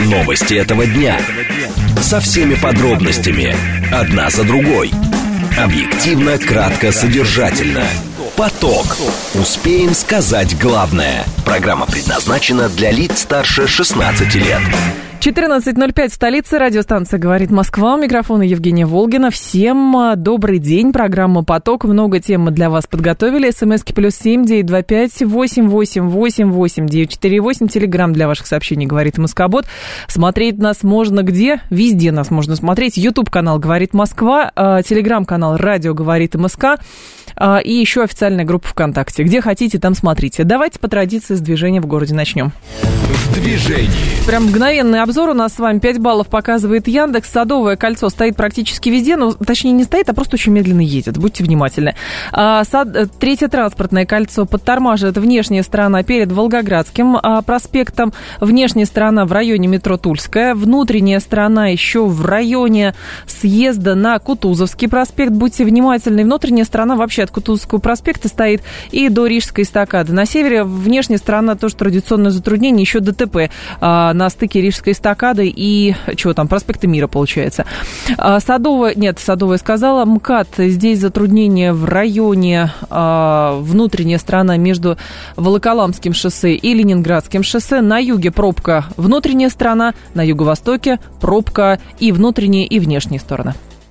Новости этого дня. Со всеми подробностями. Одна за другой. Объективно, кратко, содержательно. Поток. Успеем сказать главное. Программа предназначена для лиц старше 16 лет. 14:05 в столице. Радиостанция «Говорит Москва». У микрофона Евгения Волгина. Всем добрый день. Программа «Поток». Много тем мы для вас подготовили. СМСки +7 925 888 8948. Телеграм для ваших сообщений «Говорит Москобот». Смотреть нас можно где? Везде нас можно смотреть. Ютуб-канал «Говорит Москва». Телеграм-канал «Радио говорит МСК». И еще официальная группа ВКонтакте. Где хотите, там смотрите. Давайте по традиции с движения в городе начнем. В движении. Прям мгновенный обзор у нас с вами. 5 баллов показывает Яндекс. Садовое кольцо стоит практически везде. Ну, точнее, не стоит, а просто очень медленно едет. Будьте внимательны. Третье транспортное кольцо подтормаживает внешняя сторона перед Волгоградским проспектом. Внешняя сторона в районе метро Тульская. Внутренняя сторона еще в районе съезда на Кутузовский проспект. Будьте внимательны. Внутренняя сторона вообще от Кутузовского проспекта стоит и до Рижской эстакады. На севере внешняя сторона тоже традиционное затруднение. Еще ДТП на стыке Рижской эстакады и чего там, проспекта Мира, получается. Садовая сказала. МКАД, здесь затруднение в районе внутренняя сторона между Волоколамским шоссе и Ленинградским шоссе. На юге пробка внутренняя сторона, на юго-востоке пробка и внутренняя, и внешняя сторона.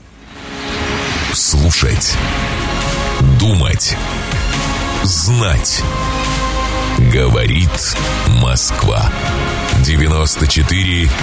Слушать. Думать. Знать. Говорит Москва. 94,8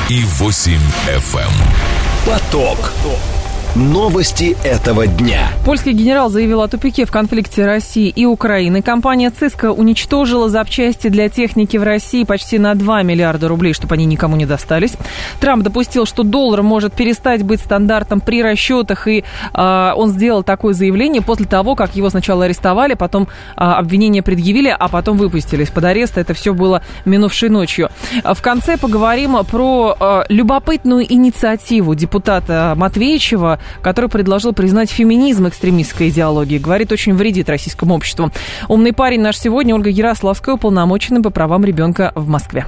FM. Поток. Новости этого дня. Польский генерал заявил о тупике в конфликте России и Украины. Компания Cisco уничтожила запчасти для техники в России почти на 2 миллиарда рублей, чтобы они никому не достались. Трамп допустил, что доллар может перестать быть стандартом при расчетах, и он сделал такое заявление после того, как его сначала арестовали, потом обвинения предъявили, а потом выпустили из-под ареста. Это все было минувшей ночью. В конце поговорим про любопытную инициативу депутата Матвеичева, который предложил признать феминизм экстремистской идеологией. Говорит, очень вредит российскому обществу. Умный парень наш сегодня. Ольга Ярославская, уполномоченная по правам ребенка в Москве.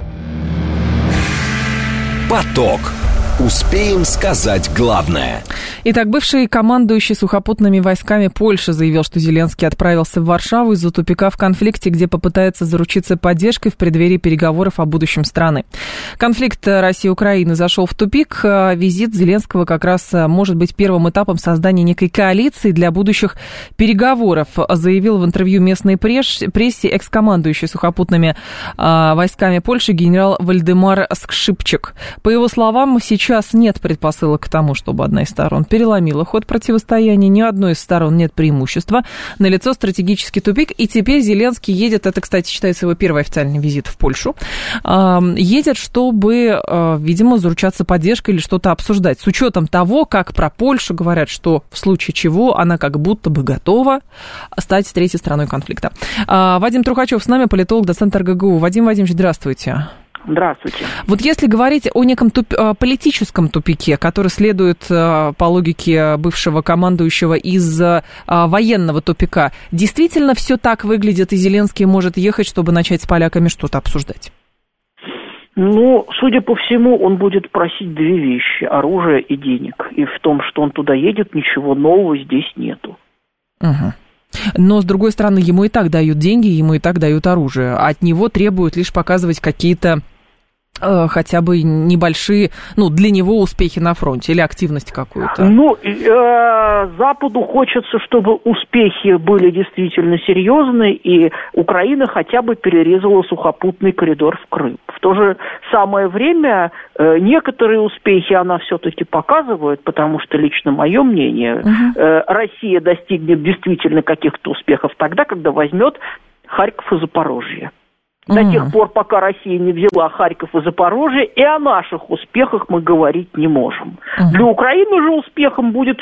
Поток. Успеем сказать главное. Итак, бывший командующий сухопутными войсками Польши заявил, что Зеленский отправился в Варшаву из-за тупика в конфликте, где попытается заручиться поддержкой в преддверии переговоров о будущем страны. Конфликт России и Украины зашел в тупик. Визит Зеленского как раз может быть первым этапом создания некой коалиции для будущих переговоров, заявил в интервью местной прессе экс-командующий сухопутными войсками Польши генерал Вальдемар Скшипчик. По его словам, сейчас нет предпосылок к тому, чтобы одна из сторон переломила ход противостояния. Ни одной из сторон нет преимущества. Налицо стратегический тупик. И теперь Зеленский едет, это, кстати, считается его первый официальный визит в Польшу, едет, чтобы, видимо, заручаться поддержкой или что-то обсуждать. С учетом того, как про Польшу говорят, что в случае чего она как будто бы готова стать третьей стороной конфликта. Вадим Трухачев с нами, политолог, доцент РГГУ. Вадим Вадимович, здравствуйте. Здравствуйте. Вот если говорить о неком политическом тупике, который следует по логике бывшего командующего из военного тупика, действительно все так выглядит, и Зеленский может ехать, чтобы начать с поляками что-то обсуждать? Ну, судя по всему, он будет просить две вещи: оружие и денег. И в том, что он туда едет, ничего нового здесь нету. Угу. Но, с другой стороны, ему и так дают деньги, ему и так дают оружие. От него требуют лишь показывать какие-то хотя бы небольшие, для него успехи на фронте или активность какую-то. Западу хочется, чтобы успехи были действительно серьезные, и Украина хотя бы перерезала сухопутный коридор в Крым. В то же самое время некоторые успехи она все-таки показывает, потому что, лично мое мнение, Россия достигнет действительно каких-то успехов тогда, когда возьмет Харьков и Запорожье. До тех пор, пока Россия не взяла Харьков и Запорожье, и о наших успехах мы говорить не можем. Для Украины же успехом будет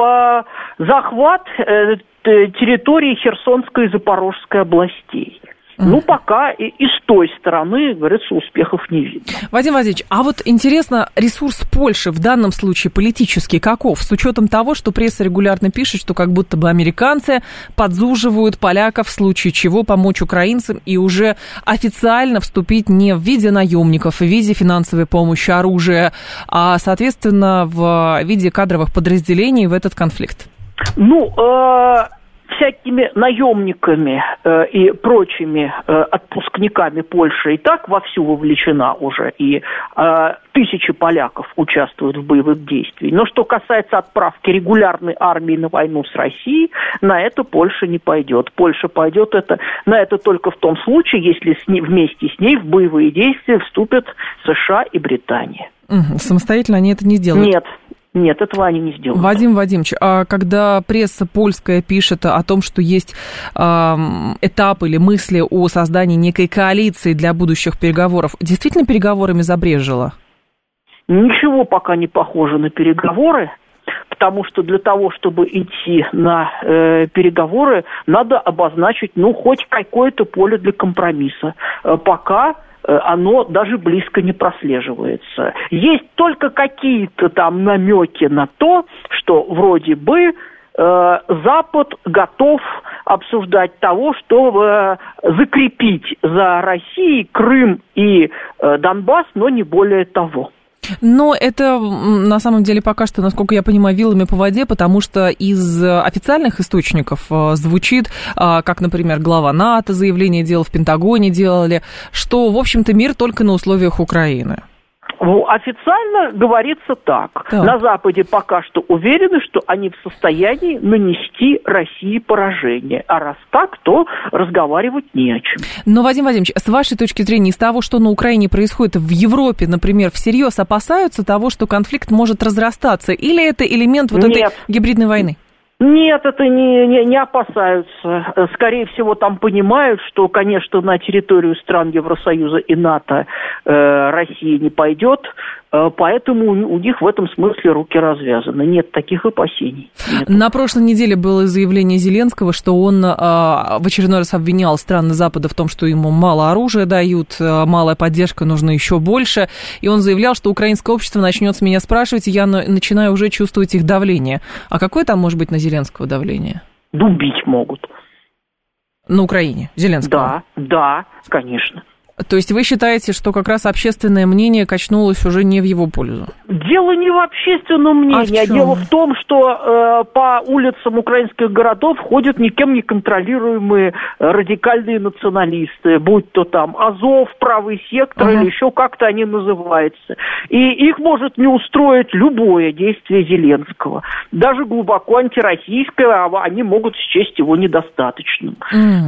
захват территории Херсонской и Запорожской областей. Ну, пока и с той стороны, говорится, успехов не видно. Вадим Владимирович, а вот интересно, ресурс Польши в данном случае политический каков? С учетом того, что пресса регулярно пишет, что как будто бы американцы подзуживают поляков в случае чего помочь украинцам и уже официально вступить не в виде наемников, в виде финансовой помощи, оружия, а, соответственно, в виде кадровых подразделений в этот конфликт. Ну, всякими наемниками и прочими отпускниками Польша и так вовсю вовлечена уже, и тысячи поляков участвуют в боевых действиях. Но что касается отправки регулярной армии на войну с Россией, на это Польша не пойдет. Польша пойдет на это только в том случае, если вместе с ней в боевые действия вступят США и Британия. Самостоятельно они это не сделают? Нет, этого они не сделают. Вадим Вадимович, а когда пресса польская пишет о том, что есть этап или мысли о создании некой коалиции для будущих переговоров, действительно переговорами забрежило? Ничего пока не похоже на переговоры, потому что для того, чтобы идти на переговоры, надо обозначить, хоть какое-то поле для компромисса. Пока оно даже близко не прослеживается. Есть только какие-то там намеки на то, что вроде бы Запад готов обсуждать того, чтобы закрепить за Россией Крым и Донбасс, но не более того. Но это, на самом деле, пока что, насколько я понимаю, вилами по воде, потому что из официальных источников звучит, как, например, глава НАТО заявление делал, в Пентагоне делали, что, в общем-то, мир только на условиях Украины. Официально говорится так. На Западе пока что уверены, что они в состоянии нанести России поражение. А раз так, то разговаривать не о чем. Но, Вадим Вадимович, с вашей точки зрения, из того, что на Украине происходит, в Европе, например, всерьез опасаются того, что конфликт может разрастаться? Или это элемент этой гибридной войны? Нет, это не опасаются. Скорее всего, там понимают, что, конечно, на территорию стран Евросоюза и НАТО Россия не пойдет, поэтому у них в этом смысле руки развязаны. Нет таких опасений. Нет. На прошлой неделе было заявление Зеленского, что он в очередной раз обвинял страны Запада в том, что ему мало оружия дают, малая поддержка, нужно еще больше. И он заявлял, что украинское общество начнет с меня спрашивать, и я начинаю уже чувствовать их давление. А какое там может быть на Зеленского давление? Убить могут. На Украине? Зеленского? Да, конечно. То есть вы считаете, что как раз общественное мнение качнулось уже не в его пользу? Дело не в общественном мнении, а дело в том, что по улицам украинских городов ходят никем не контролируемые радикальные националисты, будь то там Азов, правый сектор или еще как-то они называются. И их может не устроить любое действие Зеленского. Даже глубоко антироссийское, они могут счесть его недостаточным.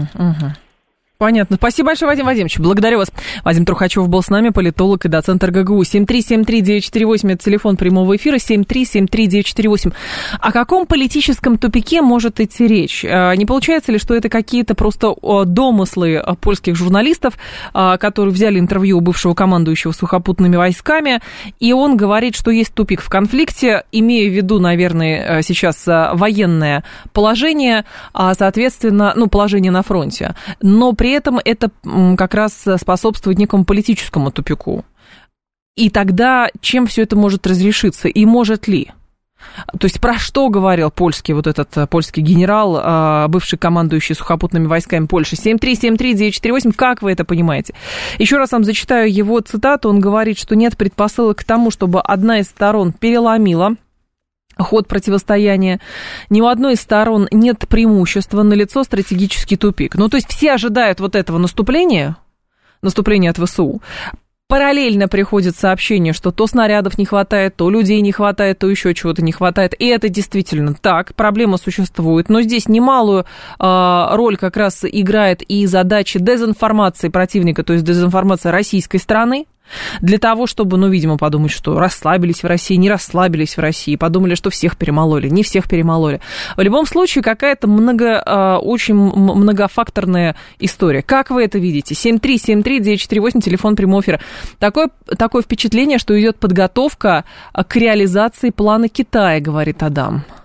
Понятно. Спасибо большое, Вадим Вадимович. Благодарю вас. Вадим Трухачев был с нами, политолог и доцент РГГУ. 7373948, это телефон прямого эфира, 7373948. О каком политическом тупике может идти речь? Не получается ли, что это какие-то просто домыслы польских журналистов, которые взяли интервью у бывшего командующего сухопутными войсками, и он говорит, что есть тупик в конфликте, имея в виду, наверное, сейчас военное положение, соответственно, положение на фронте, но при этом это как раз способствует некому политическому тупику. И тогда чем все это может разрешиться? И может ли? То есть про что говорил польский генерал, бывший командующий сухопутными войсками Польши? 7373948, как вы это понимаете? Еще раз вам зачитаю его цитату. Он говорит, что нет предпосылок к тому, чтобы одна из сторон переломила ход противостояния, ни у одной из сторон нет преимущества, налицо стратегический тупик. То есть все ожидают вот этого наступления от ВСУ. Параллельно приходит сообщение, что то снарядов не хватает, то людей не хватает, то еще чего-то не хватает. И это действительно так, проблема существует. Но здесь немалую роль как раз играет и задача дезинформации противника, то есть дезинформация российской стороны. Для того, чтобы, видимо, подумать, что расслабились в России, не расслабились в России, подумали, что всех перемололи, не всех перемололи. В любом случае, какая-то очень многофакторная история. Как вы это видите? 7373948, телефон прямого эфира. Такое впечатление, что идет подготовка к реализации плана Китая, говорит Адам.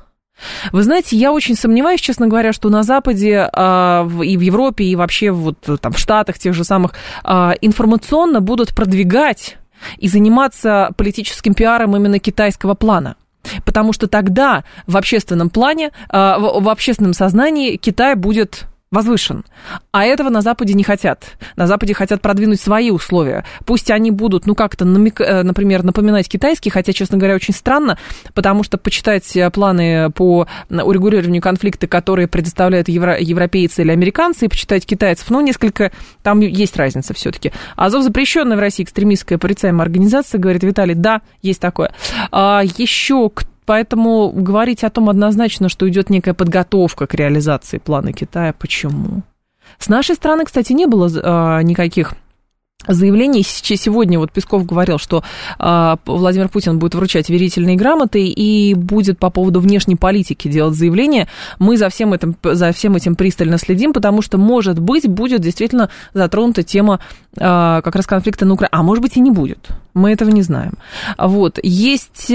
Вы знаете, я очень сомневаюсь, честно говоря, что на Западе и в Европе, и вообще вот там в Штатах тех же самых информационно будут продвигать и заниматься политическим пиаром именно китайского плана. Потому что тогда в общественном плане, в общественном сознании Китай будет возвышен. А этого на Западе не хотят. На Западе хотят продвинуть свои условия. Пусть они будут, как-то, например, напоминать китайские, хотя, честно говоря, очень странно, потому что почитать планы по урегулированию конфликта, которые предоставляют европейцы или американцы, и почитать китайцев, несколько, там есть разница все-таки. Азов запрещенная в России экстремистская порицаемая организация, говорит Виталий, да, есть такое. Еще Поэтому говорить о том однозначно, что идет некая подготовка к реализации плана Китая, почему? С нашей стороны, кстати, не было никаких заявлений. Сегодня вот Песков говорил, что Владимир Путин будет вручать верительные грамоты и будет по поводу внешней политики делать заявление. Мы за всем этим пристально следим, потому что, может быть, будет действительно затронута тема как раз конфликта на Украине. А может быть, и не будет. Мы этого не знаем. Вот. Есть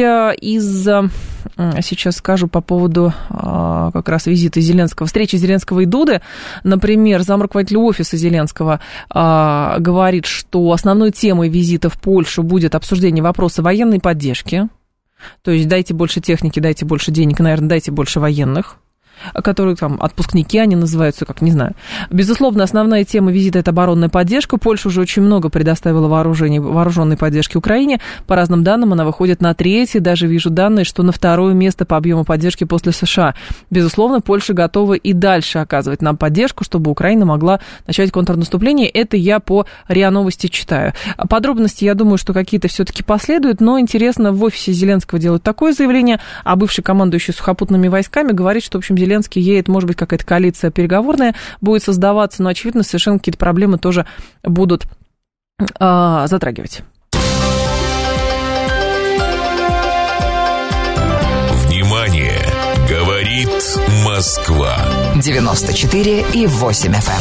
сейчас скажу по поводу как раз визита Зеленского, встречи Зеленского и Дуды. Например, замруководитель офиса Зеленского говорит, что основной темой визита в Польшу будет обсуждение вопроса военной поддержки. То есть дайте больше техники, дайте больше денег, наверное, дайте больше военных, которые там отпускники, они называются, как не знаю. Безусловно, основная тема визита – это оборонная поддержка. Польша уже очень много предоставила вооруженной поддержки Украине. По разным данным, она выходит на 3-е, даже вижу данные, что на 2-е место по объему поддержки после США. Безусловно, Польша готова и дальше оказывать нам поддержку, чтобы Украина могла начать контрнаступление. Это я по РИА Новости читаю. Подробности, я думаю, что какие-то все-таки последуют, но интересно, в офисе Зеленского делают такое заявление, а бывший командующий сухопутными войсками говорит, что, в общем, Зеленский едет, может быть, какая-то коалиция переговорная будет создаваться, но, очевидно, совершенно какие-то проблемы тоже будут затрагивать. Внимание! Говорит Москва. 94,8 FM.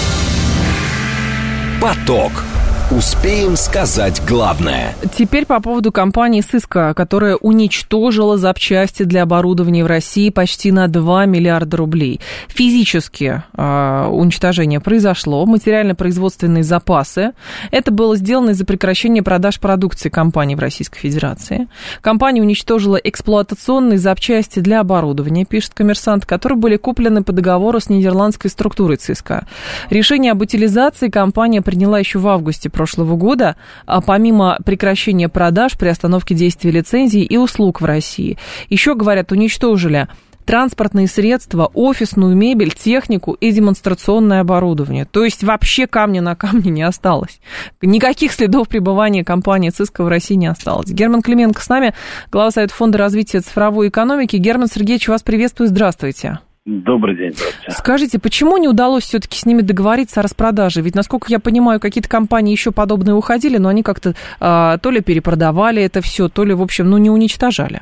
Поток. Успеем сказать главное. Теперь по поводу компании Cisco, которая уничтожила запчасти для оборудования в России почти на 2 миллиарда рублей. Физически уничтожение произошло, материально-производственные запасы. Это было сделано из-за прекращения продаж продукции компании в Российской Федерации. Компания уничтожила эксплуатационные запчасти для оборудования, пишет «Коммерсант», которые были куплены по договору с нидерландской структурой Cisco. Решение об утилизации компания приняла еще в августе прошлого года, помимо прекращения продаж, приостановки действия лицензий и услуг в России. Еще, говорят, уничтожили транспортные средства, офисную мебель, технику и демонстрационное оборудование. То есть вообще камня на камне не осталось. Никаких следов пребывания компании Cisco в России не осталось. Герман Клименко с нами, глава Совета фонда развития цифровой экономики. Герман Сергеевич, вас приветствую, здравствуйте. Добрый день, здравствуйте. Скажите, почему не удалось все-таки с ними договориться о распродаже? Ведь, насколько я понимаю, какие-то компании еще подобные уходили, но они как-то то ли перепродавали это все, то ли, в общем, не уничтожали.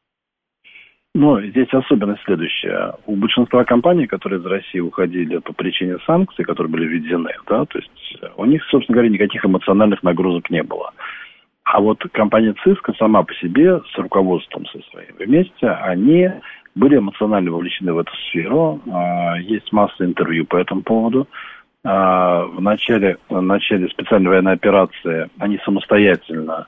Здесь особенность следующая. У большинства компаний, которые из России уходили по причине санкций, которые были введены, то есть у них, собственно говоря, никаких эмоциональных нагрузок не было. А вот компания Cisco сама по себе, с руководством со своим вместе, они были эмоционально вовлечены в эту сферу. Есть масса интервью по этому поводу. В начале специальной военной операции они самостоятельно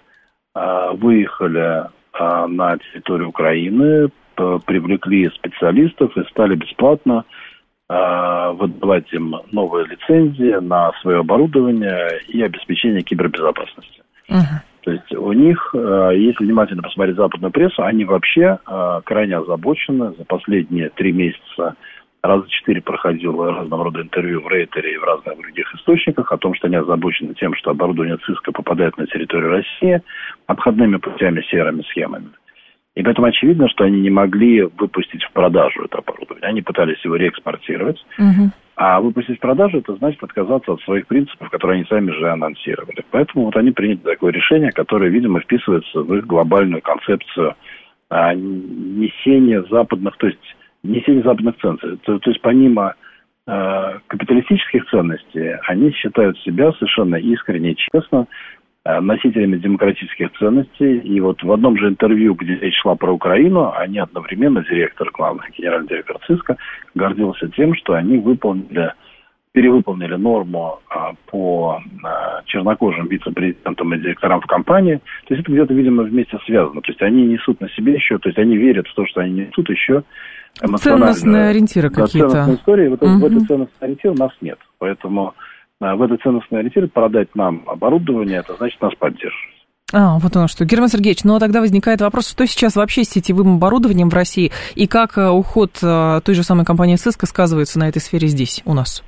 выехали на территорию Украины, привлекли специалистов и стали бесплатно выдавать им новые лицензии на свое оборудование и обеспечение кибербезопасности. То есть у них, если внимательно посмотреть западную прессу, они вообще крайне озабочены. За последние 3 месяца раза 4 проходило разного рода интервью в Рейтере и в разных других источниках о том, что они озабочены тем, что оборудование Cisco попадает на территорию России обходными путями, серыми схемами. И поэтому очевидно, что они не могли выпустить в продажу это оборудование. Они пытались его реэкспортировать. А выпустить в продажу, это значит отказаться от своих принципов, которые они сами же анонсировали. Поэтому они приняли такое решение, которое, видимо, вписывается в их глобальную концепцию несения западных ценностей. То есть помимо капиталистических ценностей, они считают себя совершенно искренне и честно носителями демократических ценностей. И вот в одном же интервью, где речь шла про Украину, они одновременно, директор, главный генеральный директор ЦИСКа, гордился тем, что они перевыполнили норму по чернокожим вице-президентам и директорам в компании. То есть это где-то, видимо, вместе связано. То есть они несут на себе еще, то есть они верят в то, что они несут еще эмоциональную... Ценностные ориентиры какие-то. Ценностные истории. Вот в этой ценностной ориентире у нас нет. Поэтому в этой ценностной ориентире продать нам оборудование, это значит нас поддерживать. Вот оно что. Герман Сергеевич, ну тогда возникает вопрос, что сейчас вообще с сетевым оборудованием в России, и как уход той же самой компании Cisco сказывается на этой сфере здесь, у нас?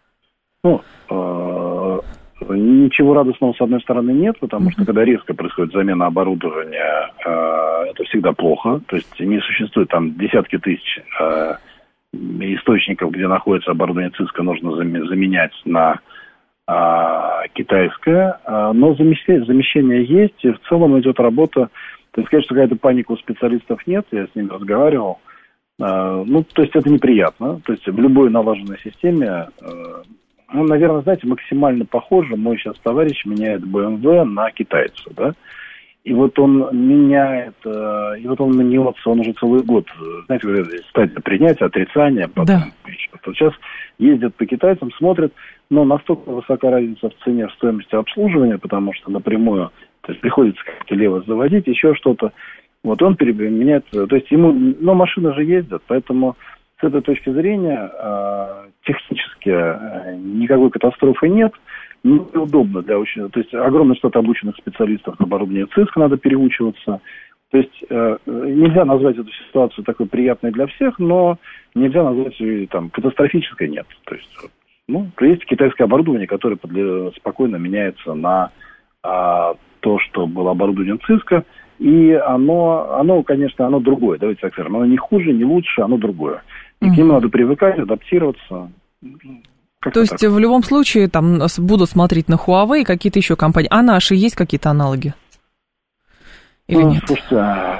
Ничего радостного, с одной стороны, нет, потому что когда резко происходит замена оборудования, это всегда плохо. То есть не существует там десятки тысяч источников, где находится оборудование Cisco, нужно заменять на китайское. Но замещение есть, и в целом идет работа. То есть сказать, что какая-то паника у специалистов нет, я с ними разговаривал. То есть это неприятно. То есть в любой налаженной системе... наверное, знаете, максимально похоже. Мой сейчас товарищ меняет BMW на китайца, да? И вот он меняет, мнется, он уже целый год, знаете, стадия принятия, отрицания, потом еще. Вот сейчас ездят по китайцам, смотрят, но настолько высока разница в цене, в стоимости обслуживания, потому что напрямую, то есть приходится как-то лево заводить, еще что-то. Вот он меняет, то есть но машины же ездят, поэтому... С этой точки зрения технически никакой катастрофы нет, но неудобно для очень... То есть огромное штат обученных специалистов на оборудовании Cisco надо переучиваться. То есть нельзя назвать эту ситуацию такой приятной для всех, но нельзя назвать ее там катастрофической, нет. То есть, есть китайское оборудование, которое спокойно меняется на то, что было оборудованием Cisco, и оно, конечно, оно другое, давайте так скажем. Оно не хуже, не лучше, оно другое. И к нему надо привыкать, адаптироваться. То есть в любом случае там будут смотреть на Huawei, какие-то еще компании. А наши есть какие-то аналоги? Или нет? Слушайте,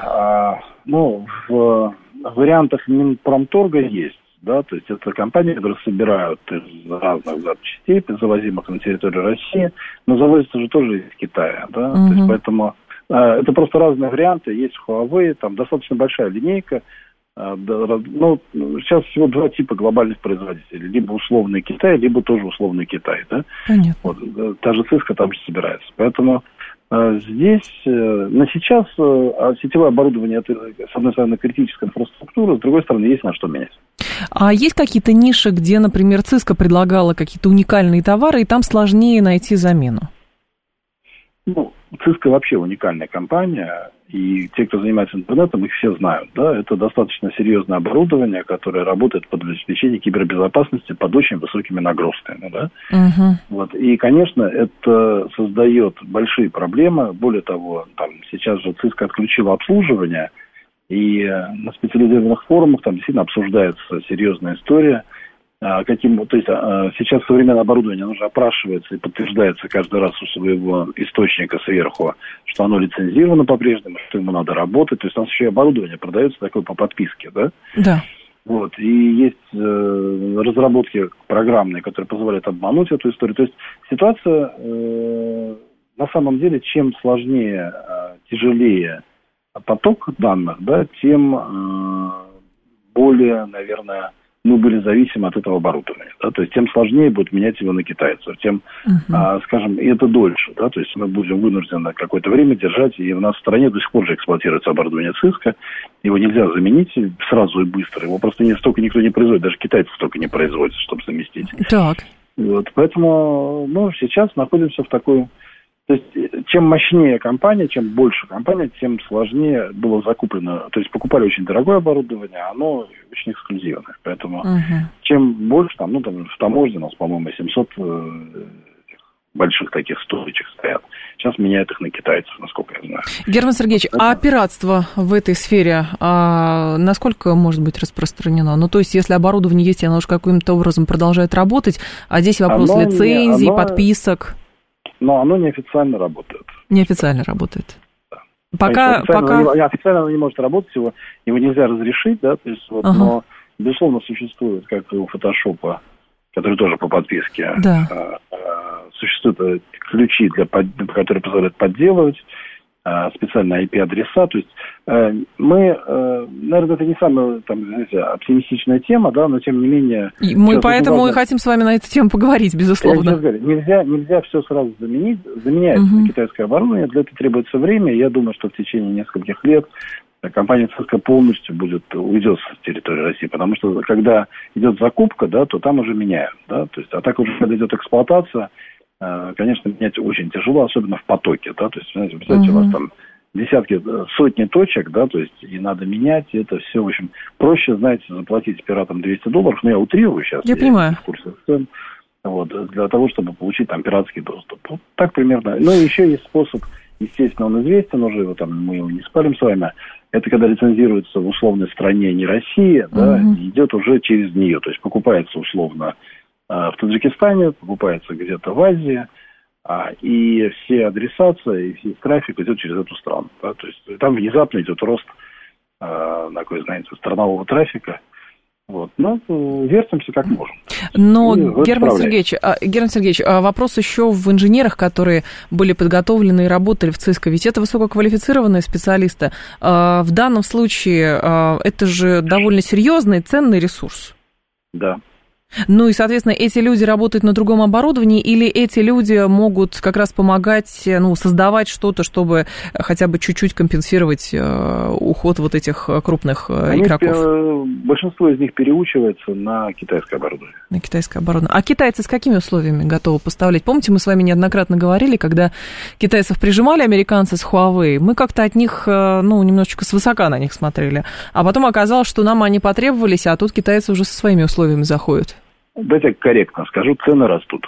в вариантах Минпромторга есть. Да, то есть это компании, которые собирают из разных запчастей, завозимых на территорию России, но завозятся же тоже из Китая. Да? То есть поэтому это просто разные варианты. Есть Huawei, там достаточно большая линейка. Сейчас всего два типа глобальных производителей. Либо условный Китай, либо тоже условный Китай. Да? Понятно. Вот, та же Cisco там же собирается. Поэтому здесь на сейчас сетевое оборудование, это, с одной стороны, критическая инфраструктура, с другой стороны, есть на что менять. А есть какие-то ниши, где, например, Cisco предлагала какие-то уникальные товары, и там сложнее найти замену? Cisco вообще уникальная компания, и те, кто занимается интернетом, их все знают. Да? Это достаточно серьезное оборудование, которое работает под обеспечение кибербезопасности под очень высокими нагрузками. Да? Вот. И, конечно, это создает большие проблемы. Более того, сейчас же Cisco отключила обслуживание, и на специализированных форумах там действительно обсуждается серьезная история. Сейчас современное оборудование, оно же опрашивается и подтверждается каждый раз у своего источника сверху, что оно лицензировано по-прежнему, что ему надо работать. То есть у нас еще и оборудование продается такое по подписке, да? Да. Вот. И есть разработки программные, которые позволяют обмануть эту историю. То есть ситуация, на самом деле, чем сложнее, тяжелее поток данных, да, тем более, наверное, мы были зависимы от этого оборудования. Да? То есть тем сложнее будет менять его на китайцев, тем, скажем, и это дольше. Да? То есть мы будем вынуждены какое-то время держать, и у нас в стране до сих пор же эксплуатируется оборудование Cisco. Его нельзя заменить сразу и быстро. Его просто столько никто не производит, даже китайцы столько не производят, чтобы заместить. Так. Вот, поэтому сейчас находимся в такой... То есть, чем мощнее компания, чем больше компания, тем сложнее было закуплено. То есть, покупали очень дорогое оборудование, а оно очень эксклюзивное. Поэтому, чем больше, в таможне у нас, по-моему, 700 больших таких стоечек стоят. Сейчас меняют их на китайцев, насколько я знаю. Герман Сергеевич, а пиратство в этой сфере насколько может быть распространено? То есть, если оборудование есть, и оно уж каким-то образом продолжает работать, а здесь вопрос лицензий, подписок... Но оно неофициально работает. Неофициально работает. Да. Пока... Официально оно не может работать, его нельзя разрешить, да, то есть, но, безусловно, существует, как и у фотошопа, который тоже по подписке, существуют ключи, которые позволяют подделывать специальные IP-адреса. То есть мы, наверное, это не самая оптимистичная тема, да, но тем не менее... Мы поэтому и хотим с вами на эту тему поговорить, безусловно. Нельзя все сразу заменять. Заменяется на китайское оборудование, для этого требуется время. Я думаю, что в течение нескольких лет компания ЦСКА полностью уйдет с территории России, потому что когда идет закупка, да, то там уже меняют, да, то есть, а так уже, когда идет эксплуатация, конечно, менять очень тяжело, особенно в потоке, да, то есть, знаете, представьте, у вас там десятки, сотни точек, да, то есть, и надо менять, и это все, в общем, проще, знаете, заплатить пиратам $200, но я утрирую сейчас. Я понимаю. Вот, для того, чтобы получить там пиратский доступ. Вот так примерно. Ну, и еще есть способ, естественно, он известен уже, мы его не спалим с вами. Это когда лицензируется в условной стране, не Россия, да, идет уже через нее. То есть покупается условно в Таджикистане, покупается где-то в Азии, и все адресация, и весь трафик идет через эту страну. Да, то есть там внезапно идет рост такой, знаете, странового трафика. Вот. Но вертимся как можем. Но, Герман Сергеевич, вопрос еще в инженерах, которые были подготовлены и работали в ЦСКА. Ведь это высококвалифицированные специалисты. В данном случае это же довольно серьезный, ценный ресурс. Да. Ну и, соответственно, эти люди работают на другом оборудовании, или эти люди могут как раз помогать, создавать что-то, чтобы хотя бы чуть-чуть компенсировать уход вот этих крупных игроков? Большинство из них переучивается на китайское оборудование. На китайское оборудование. А китайцы с какими условиями готовы поставлять? Помните, мы с вами неоднократно говорили, когда китайцев прижимали американцы с Huawei, мы как-то от них, немножечко свысока на них смотрели. А потом оказалось, что нам они потребовались, а тут китайцы уже со своими условиями заходят. Давайте я корректно скажу, цены растут.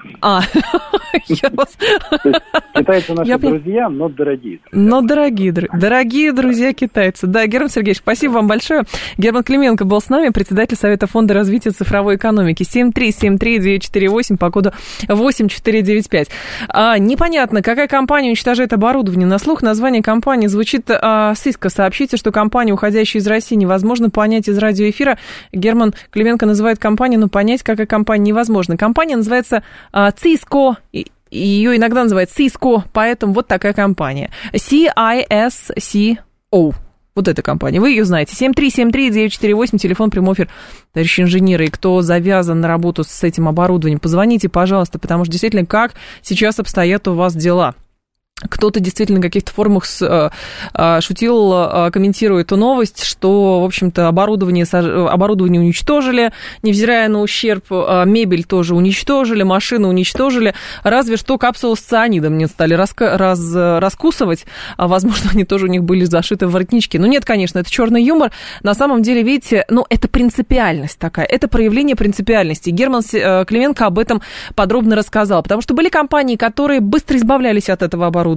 Китайцы наши друзья, но дорогие. Дорогие друзья китайцы. Да, Герман Сергеевич, спасибо вам большое. Герман Клименко был с нами, председатель Совета фонда развития цифровой экономики. 7373948 по коду 8495. Непонятно, какая компания уничтожает оборудование. На слух название компании звучит Cisco. Сообщите, что компания, уходящая из России, невозможно понять из радиоэфира. Герман Клименко называет компанию, но понять, какая компания, невозможно. Компания называется Cisco, ее иногда называют Cisco, поэтому вот такая компания. CISCO. Вот эта компания. Вы ее знаете. 7373948, телефон, прямой эфир. Товарищи инженеры, и кто завязан на работу с этим оборудованием, позвоните, пожалуйста, потому что действительно, как сейчас обстоят у вас дела? Кто-то действительно на каких-то форумах шутил, комментируя эту новость, что, в общем-то, оборудование уничтожили, невзирая на ущерб, мебель тоже уничтожили, машины уничтожили, разве что капсулы с цианидом не стали раскусывать, а, возможно, они тоже у них были зашиты в воротнички. Но нет, конечно, это черный юмор. На самом деле, видите, это принципиальность такая, это проявление принципиальности. Герман Клименко об этом подробно рассказал, потому что были компании, которые быстро избавлялись от этого оборудования,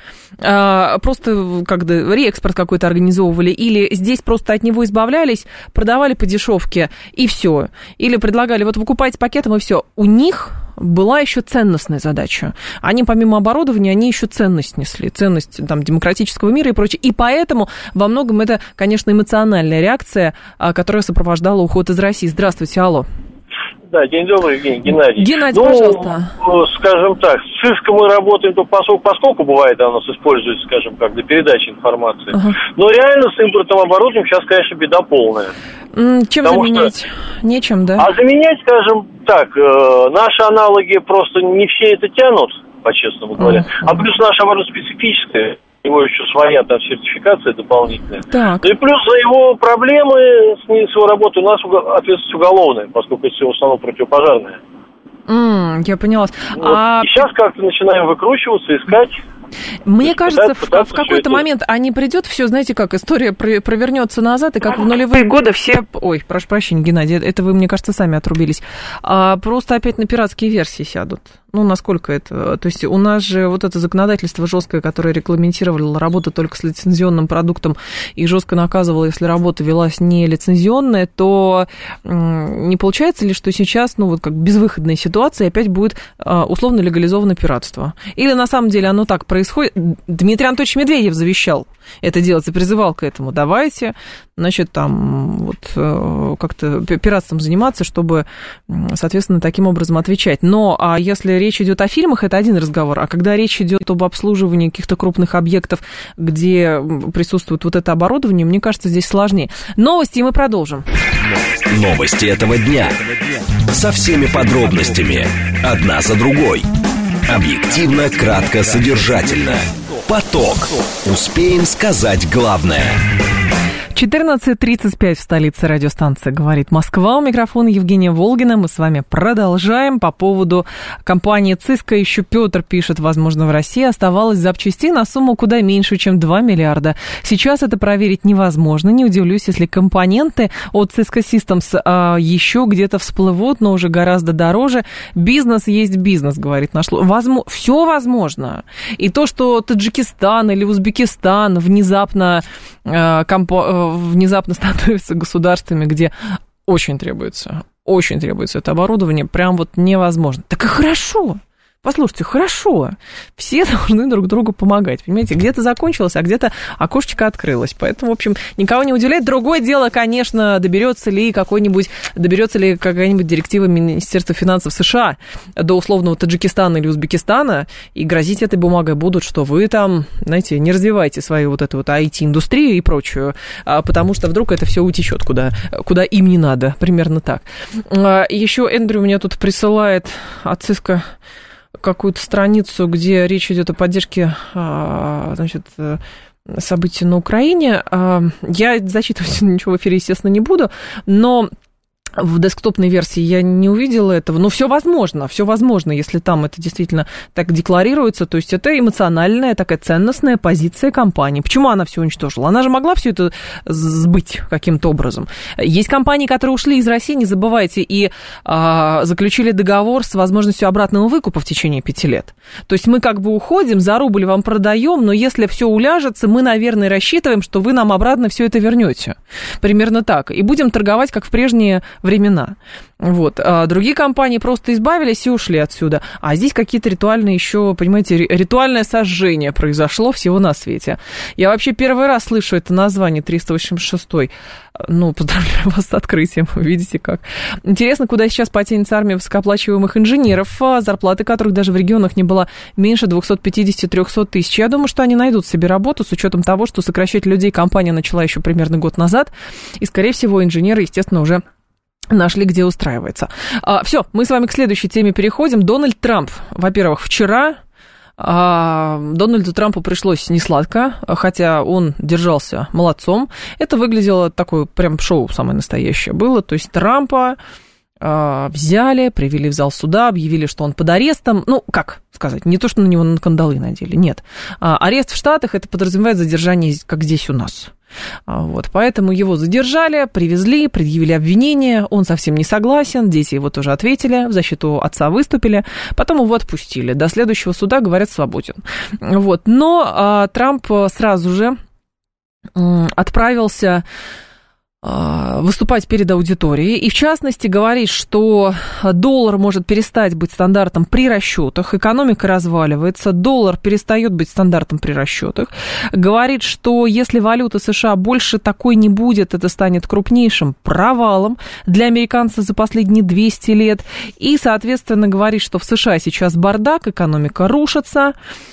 просто когда реэкспорт какой-то организовывали, или здесь просто от него избавлялись, продавали по дешевке, и все. Или предлагали, вот выкупайте пакетом, и все. У них была еще ценностная задача. Они, помимо оборудования, они еще ценность несли, ценность там, демократического мира и прочее. И поэтому во многом это, конечно, эмоциональная реакция, которая сопровождала уход из России. Здравствуйте, алло. Да, день добрый, Геннадий. Геннадий, пожалуйста. Скажем так, с Cisco мы работаем поскольку бывает, у нас используется, скажем, как для передачи информации. Но реально с импортным оборудованием сейчас, конечно, беда полная. Чем заменять? Нечем, да? А заменять, скажем так, наши аналоги просто не все это тянут, по-честному говоря. А плюс наше оборудование специфическое. У него еще своя там сертификация дополнительная. Так. Ну и плюс за его проблемы с его работой у нас ответственность уголовная, поскольку это все в основном противопожарная. Я поняла. Вот. И сейчас как-то начинаем выкручиваться, искать. Мне кажется, в какой-то момент не придет все, знаете, как история провернется назад, и как в нулевые годы все... Ой, прошу прощения, Геннадий, это вы, мне кажется, сами отрубились. Просто опять на пиратские версии сядут. Насколько это... То есть у нас же вот это законодательство жесткое, которое регламентировало работу только с лицензионным продуктом и жестко наказывало, если работа велась не лицензионная, то не получается ли, что сейчас, как безвыходная ситуация, опять будет условно легализовано пиратство? Или на самом деле оно так происходит, происходит. Дмитрий Анатольевич Медведев завещал это делать и призывал к этому. Давайте, значит, там вот как-то пиратством заниматься, чтобы, соответственно, таким образом отвечать. Но если речь идет о фильмах, это один разговор. А когда речь идет об обслуживании каких-то крупных объектов, где присутствует вот это оборудование, мне кажется, здесь сложнее. Новости, и мы продолжим. Новости этого дня. Со всеми подробностями. Одна за другой. Объективно, кратко, содержательно. Поток. Успеем сказать главное. 14:35 в столице. Радиостанция «Говорит Москва». У микрофона Евгения Волгина. Мы с вами продолжаем. По поводу компании «Cisco» еще Петр пишет: возможно, в России оставалось запчастей на сумму куда меньше, чем 2 миллиарда. Сейчас это проверить невозможно. Не удивлюсь, если компоненты от Cisco Systems еще где-то всплывут, но уже гораздо дороже. Бизнес есть бизнес, говорит наш. Все возможно. И то, что Таджикистан или Узбекистан внезапно становятся государствами, где очень требуется это оборудование, прям вот невозможно. Так и хорошо. Послушайте, хорошо. Все должны друг другу помогать. Понимаете, где-то закончилось, а где-то окошечко открылось. Поэтому, в общем, никого не удивляет. Другое дело, конечно, доберется ли какая-нибудь директива Министерства финансов США до условного Таджикистана или Узбекистана, и грозить этой бумагой будут, что вы там, знаете, не развивайте свою вот эту вот IT-индустрию и прочую, потому что вдруг это все утечет куда им не надо. Примерно так. Еще Эндрю меня тут присылает от Cisco какую-то страницу, где речь идет о поддержке, значит, событий на Украине. Я зачитывать ничего в эфире, естественно, не буду, но в десктопной версии я не увидела этого, но все возможно, если там это действительно так декларируется, то есть это эмоциональная, такая ценностная позиция компании. Почему она все уничтожила? Она же могла все это сбыть каким-то образом. Есть компании, которые ушли из России, не забывайте, и заключили договор с возможностью обратного выкупа в течение 5 лет. То есть мы как бы уходим, за рубль вам продаем, но если все уляжется, мы, наверное, рассчитываем, что вы нам обратно все это вернете. Примерно так. И будем торговать, как в прежние времена. Вот. А другие компании просто избавились и ушли отсюда. А здесь какие-то ритуальные еще, понимаете, ритуальное сожжение произошло всего на свете. Я вообще первый раз слышу это название 386-й. Ну, поздравляю вас с открытием. Видите как. Интересно, куда сейчас потянется армия высокооплачиваемых инженеров, зарплаты которых даже в регионах не было меньше 250-300 тысяч. Я думаю, что они найдут себе работу с учетом того, что сокращать людей компания начала еще примерно год назад. И, скорее всего, инженеры, естественно, уже нашли, где устраиваться. Все, мы с вами к следующей теме переходим. Дональд Трамп, во-первых, вчера Дональду Трампу пришлось несладко, хотя он держался молодцом. Это выглядело такое прям шоу самое настоящее было. То есть Трампа взяли, привели в зал суда, объявили, что он под арестом. Ну, как сказать, не то, что на него кандалы надели, нет. Арест в Штатах, это подразумевает задержание, как здесь у нас. Вот, поэтому его задержали, привезли, предъявили обвинение, он совсем не согласен, дети его тоже ответили, в защиту отца выступили, потом его отпустили, до следующего суда, говорят, свободен. Вот, но Трамп сразу же отправился выступать перед аудиторией и, в частности, говорит, что доллар может перестать быть стандартом при расчетах, экономика разваливается, доллар перестает быть стандартом при расчетах. Говорит, что если валюта США больше такой не будет, это станет крупнейшим провалом для американцев за последние 200 лет. И, соответственно, говорит, что в США сейчас бардак, экономика рушится,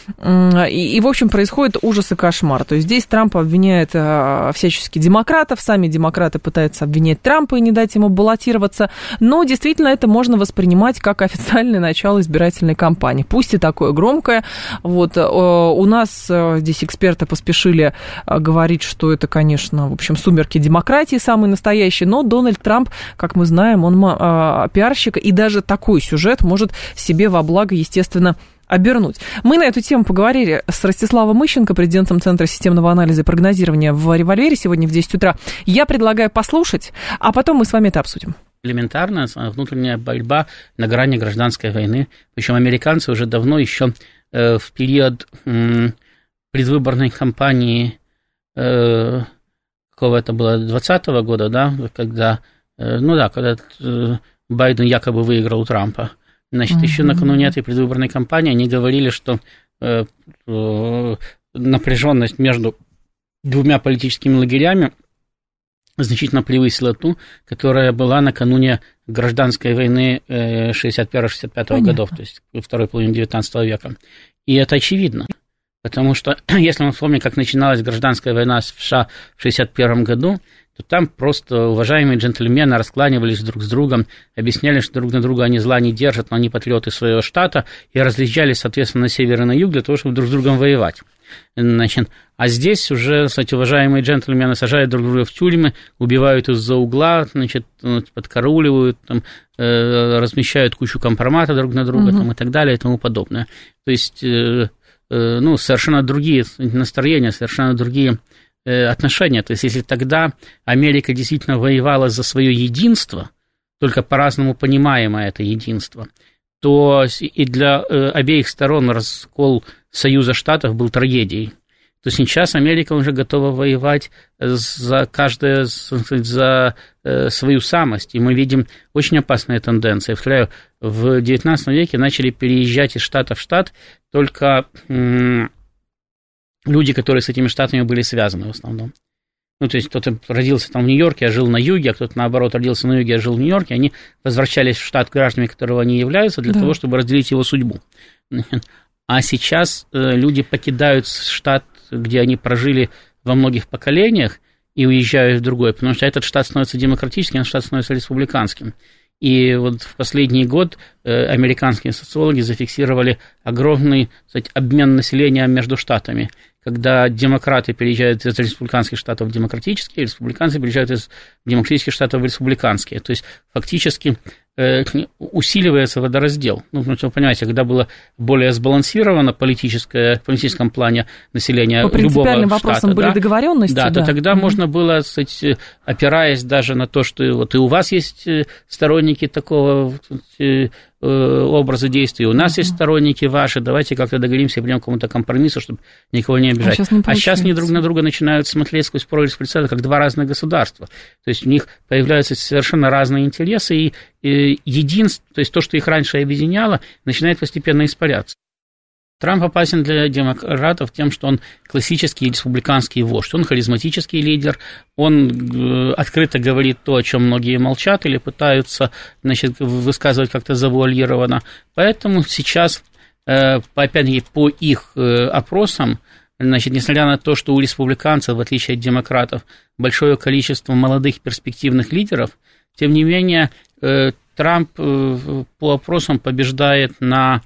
и в общем, происходит ужас и кошмар. То есть здесь Трамп обвиняет всячески демократов, сами демократы пытаются обвинять Трампа и не дать ему баллотироваться, но действительно это можно воспринимать как официальное начало избирательной кампании, пусть и такое громкое. Вот, у нас здесь эксперты поспешили говорить, что это, конечно, в общем, сумерки демократии самые настоящие, но Дональд Трамп, как мы знаем, он пиарщик, и даже такой сюжет может себе во благо, естественно, обернуть. Мы на эту тему поговорили с Ростиславом Ищенко, президентом Центра системного анализа и прогнозирования в «Револьвере» сегодня в 10 утра. Я предлагаю послушать, а потом мы с вами это обсудим. Элементарная внутренняя борьба на грани гражданской войны. Причем американцы уже давно, еще в период предвыборной кампании, какого это было, 2020 года, да, когда Байден якобы выиграл у Трампа. Значит, еще накануне этой предвыборной кампании они говорили, что напряженность между двумя политическими лагерями значительно превысила ту, которая была накануне гражданской войны 61-65 годов, то есть второй половины 19 века. И это очевидно, потому что, если мы вспомним, как начиналась гражданская война в США в 1961 году, то там просто уважаемые джентльмены раскланивались друг с другом, объясняли, что друг на друга они зла не держат, но они патриоты своего штата, и разъезжались, соответственно, на север и на юг для того, чтобы друг с другом воевать. Значит, а здесь уже, кстати, уважаемые джентльмены сажают друг друга в тюрьмы, убивают из-за угла, значит, подкарауливают, там, размещают кучу компромата друг на друга, там, и так далее, и тому подобное. То есть, совершенно другие настроения, совершенно другие отношения. То есть, если тогда Америка действительно воевала за свое единство, только по-разному понимаемое это единство, то и для обеих сторон раскол Союза Штатов был трагедией. То сейчас Америка уже готова воевать за каждое, за свою самость. И мы видим очень опасные тенденции. Повторяю, в XIX веке начали переезжать из штата в штат только люди, которые с этими штатами были связаны в основном. Ну, то есть кто-то родился там в Нью-Йорке, а жил на юге, а кто-то, наоборот, родился на юге, а жил в Нью-Йорке, они возвращались в штат гражданами, которого они являются, для того, чтобы разделить его судьбу. А сейчас люди покидают штат, где они прожили во многих поколениях, и уезжают в другой, потому что этот штат становится демократическим, а штат становится республиканским. И вот в последний год американские социологи зафиксировали огромный, кстати, обмен населения между штатами. Когда демократы переезжают из республиканских штатов в демократические, республиканцы переезжают из демократических штатов в республиканские. То есть фактически усиливается водораздел. Ну, вы понимаете, когда было более сбалансировано в политическом плане населения любого штата, по принципиальным вопросам были договоренности, то тогда можно было, кстати, опираясь даже на то, что вот и у вас есть сторонники такого образа действия, у нас есть сторонники ваши, давайте как-то договоримся и придем к какому-то компромиссу, чтобы никого не обижать. А сейчас они друг на друга начинают смотреть сквозь прорезь прицела, как два разных государства. То есть у них появляются совершенно разные интересы, и единство, то есть то, что их раньше объединяло, начинает постепенно испаряться. Трамп опасен для демократов тем, что он классический республиканский вождь, он харизматический лидер, он открыто говорит то, о чем многие молчат или пытаются, значит, высказывать как-то завуалированно. Поэтому сейчас, опять-таки, по их опросам, значит, несмотря на то, что у республиканцев, в отличие от демократов, большое количество молодых перспективных лидеров, тем не менее, Трамп по опросам побеждает на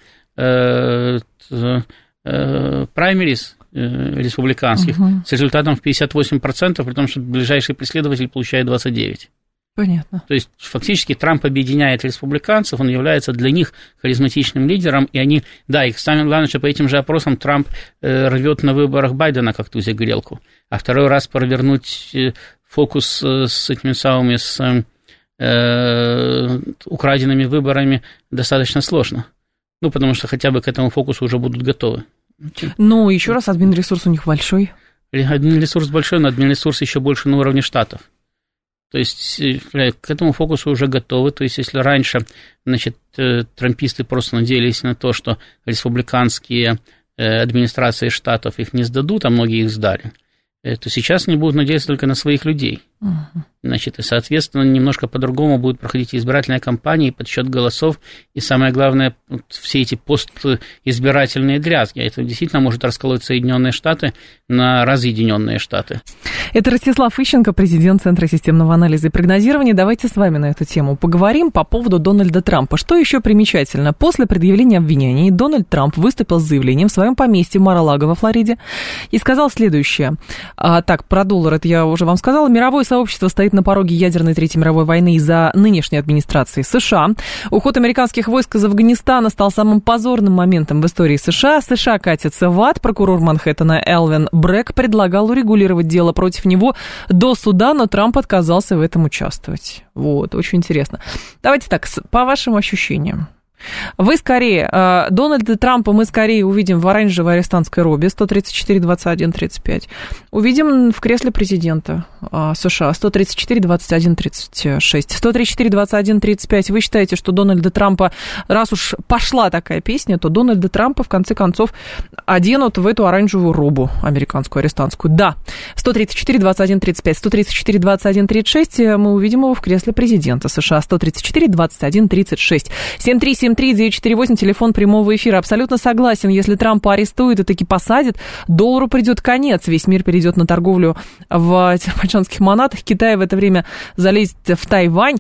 праймерис республиканских с результатом в 58%, при том, что ближайший преследователь получает 29%. Понятно. То есть фактически Трамп объединяет республиканцев, он является для них харизматичным лидером, и они, да, их самое главное, что по этим же опросам Трамп рвет на выборах Байдена как тузик грелку, а второй раз провернуть фокус с этими самыми, с украденными выборами достаточно сложно. Ну, потому что хотя бы к этому фокусу уже будут готовы. Ну, еще раз, админресурс у них большой. Админресурс большой, но админресурс еще больше на уровне штатов. То есть к этому фокусу уже готовы. То есть если раньше, значит, трамписты просто надеялись на то, что республиканские администрации штатов их не сдадут, а многие их сдали, то сейчас они будут надеяться только на своих людей. Значит, и, соответственно, немножко по-другому будет проходить избирательная кампания, подсчет голосов, и самое главное, все эти постизбирательные дрязги. Это действительно может расколоть Соединенные Штаты на разъединенные Штаты. Это Ростислав Ищенко, президент Центра системного анализа и прогнозирования. Давайте с вами на эту тему поговорим по поводу Дональда Трампа. Что еще примечательно? После предъявления обвинений Дональд Трамп выступил с заявлением в своем поместье Мар-а-Лаго во Флориде и сказал следующее. Так, про доллар это я уже вам сказала. Мировое сообщество стоит на пороге ядерной Третьей мировой войны из-за нынешней администрации США. Уход американских войск из Афганистана стал самым позорным моментом в истории США. США катится в ад. Прокурор Манхэттена Элвин Брэк предлагал урегулировать дело против него до суда, но Трамп отказался в этом участвовать. Вот, очень интересно. Давайте так, по вашим ощущениям, Вы скорее, Дональда Трампа мы скорее увидим в оранжевой арестантской робе 134-21-35. Увидим в кресле президента США 134-21-36. 134-21-35. Вы считаете, что Дональда Трампа, раз уж пошла такая песня, то Дональда Трампа в конце концов оденут в эту оранжевую робу американскую арестантскую? Да. 134-21-35. 134-21-36. Мы увидим его в кресле президента США 134-21-36. 7373948, телефон прямого эфира. Абсолютно согласен, если Трампа арестуют и таки посадят, доллару придет конец. Весь мир перейдет на торговлю в азербайджанских манатах. Китай в это время залезет в Тайвань,